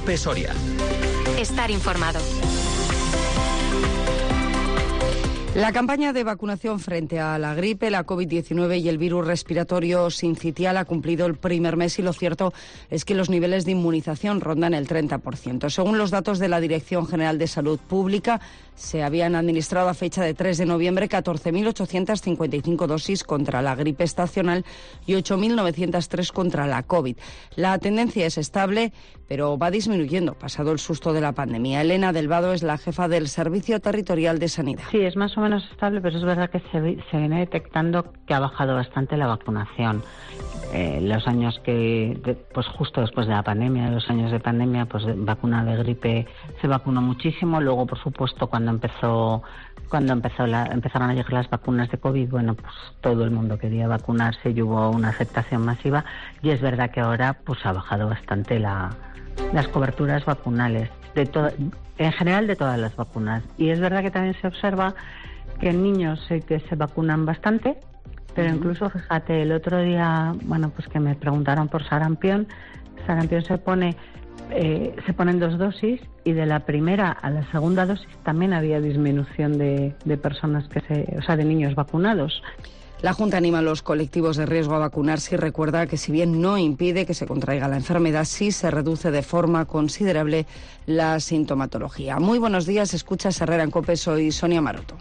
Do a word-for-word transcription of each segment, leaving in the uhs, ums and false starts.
COPE Soria. Estar informado. La campaña de vacunación frente a la gripe, la COVID diecinueve y el virus respiratorio sincitial ha cumplido el primer mes y lo cierto es que los niveles de inmunización rondan el treinta por ciento. Según los datos de la Dirección General de Salud Pública, se habían administrado a fecha de tres de noviembre catorce mil ochocientas cincuenta y cinco dosis contra la gripe estacional y ocho mil novecientas tres contra la COVID. La tendencia es estable, pero va disminuyendo pasado el susto de la pandemia. Elena Del Vado es la jefa del Servicio Territorial de Sanidad. Sí, es más o menos estable, pero es verdad que se, se viene detectando que ha bajado bastante la vacunación. Eh, los años que, de, pues justo después de la pandemia, los años de pandemia, pues de, vacuna de gripe se vacunó muchísimo. Luego, por supuesto, cuando empezó cuando empezó la, empezaron a llegar las vacunas de COVID, bueno, pues todo el mundo quería vacunarse y hubo una aceptación masiva. Y es verdad que ahora pues ha bajado bastante la, las coberturas vacunales, de to, en general de todas las vacunas. Y es verdad que también se observa que en niños sí que se vacunan bastante, pero incluso, fíjate, el otro día, bueno, pues que me preguntaron por sarampión. Sarampión se pone, eh, se ponen dos dosis y de la primera a la segunda dosis también había disminución de, de personas que se, o sea, de niños vacunados. La Junta anima a los colectivos de riesgo a vacunarse y recuerda que si bien no impide que se contraiga la enfermedad, sí se reduce de forma considerable la sintomatología. Muy buenos días, escucha Herrera en COPE, soy Sonia Maroto.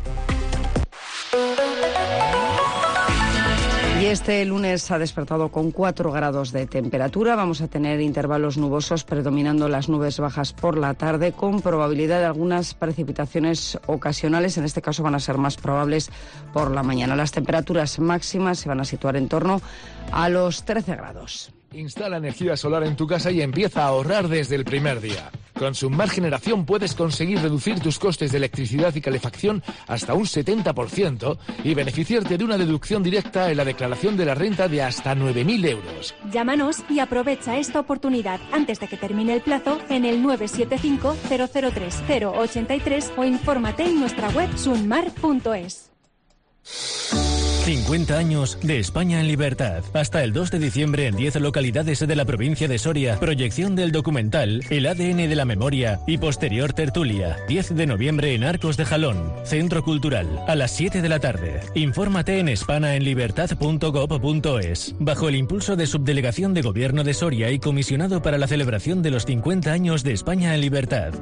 Y este lunes ha despertado con cuatro grados de temperatura. Vamos a tener intervalos nubosos predominando las nubes bajas por la tarde, con probabilidad de algunas precipitaciones ocasionales. En este caso van a ser más probables por la mañana. Las temperaturas máximas se van a situar en torno a los trece grados. Instala energía solar en tu casa y empieza a ahorrar desde el primer día. Con Sumar Generación puedes conseguir reducir tus costes de electricidad y calefacción hasta un setenta por ciento y beneficiarte de una deducción directa en la declaración de la renta de hasta nueve mil euros. Llámanos y aprovecha esta oportunidad antes de que termine el plazo en el nueve siete cinco, cero cero tres, cero ocho tres o infórmate en nuestra web sunmar punto es. cincuenta años de España en libertad. Hasta el dos de diciembre en diez localidades de la provincia de Soria. Proyección del documental El A D N de la memoria y posterior tertulia. diez de noviembre en Arcos de Jalón. Centro Cultural. A las siete de la tarde. Infórmate en hispanaenlibertad punto gob punto es. Bajo el impulso de Subdelegación de Gobierno de Soria y comisionado para la celebración de los cincuenta años de España en libertad.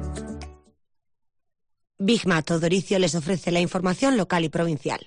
Bigma Todoricio les ofrece la información local y provincial.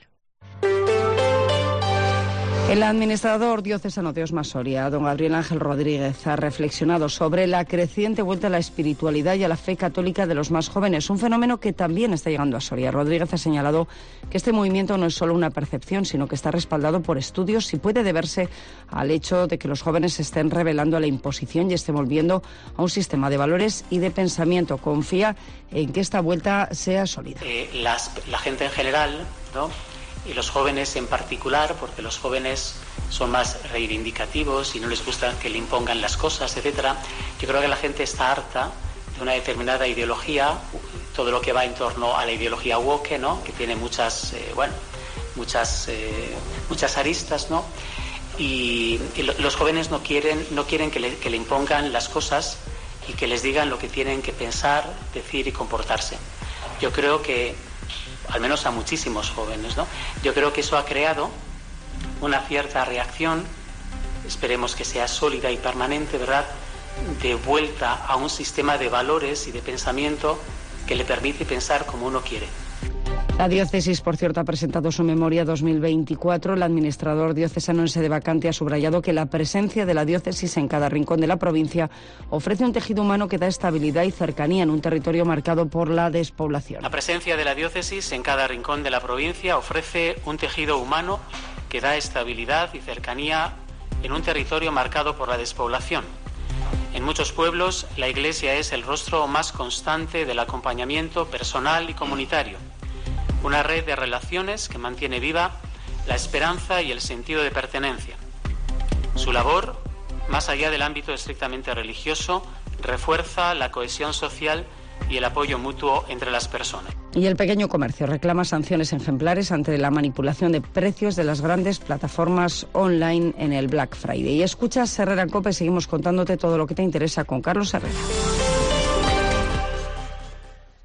El administrador diocesano de Osma Soria, don Gabriel Ángel Rodríguez, ha reflexionado sobre la creciente vuelta a la espiritualidad y a la fe católica de los más jóvenes, un fenómeno que también está llegando a Soria. Rodríguez ha señalado que este movimiento no es solo una percepción, sino que está respaldado por estudios y puede deberse al hecho de que los jóvenes se estén rebelando a la imposición y estén volviendo a un sistema de valores y de pensamiento. Confía en que esta vuelta sea sólida. Eh, las, la gente en general, ¿no?, y los jóvenes en particular, porque los jóvenes son más reivindicativos y no les gusta que le impongan las cosas, etcétera. Yo creo que la gente está harta de una determinada ideología, todo lo que va en torno a la ideología woke, ¿no?, que tiene muchas, eh, bueno, muchas, eh, muchas aristas, ¿no? Y, y lo, los jóvenes no quieren, no quieren que le, que le impongan las cosas y que les digan lo que tienen que pensar, decir y comportarse. Yo creo que al menos a muchísimos jóvenes, ¿no? Yo creo que eso ha creado una cierta reacción, esperemos que sea sólida y permanente, ¿verdad?, de vuelta a un sistema de valores y de pensamiento que le permite pensar como uno quiere. La diócesis, por cierto, ha presentado su memoria dos mil veinticuatro. El administrador diocesano en sede vacante ha subrayado que la presencia de la diócesis en cada rincón de la provincia ofrece un tejido humano que da estabilidad y cercanía en un territorio marcado por la despoblación. La presencia de la diócesis en cada rincón de la provincia ofrece un tejido humano que da estabilidad y cercanía en un territorio marcado por la despoblación. En muchos pueblos, la Iglesia es el rostro más constante del acompañamiento personal y comunitario. Una red de relaciones que mantiene viva la esperanza y el sentido de pertenencia. Su labor, más allá del ámbito estrictamente religioso, refuerza la cohesión social y el apoyo mutuo entre las personas. Y el pequeño comercio reclama sanciones ejemplares ante la manipulación de precios de las grandes plataformas online en el Black Friday. Y escuchas Herrera en COPE, seguimos contándote todo lo que te interesa con Carlos Herrera.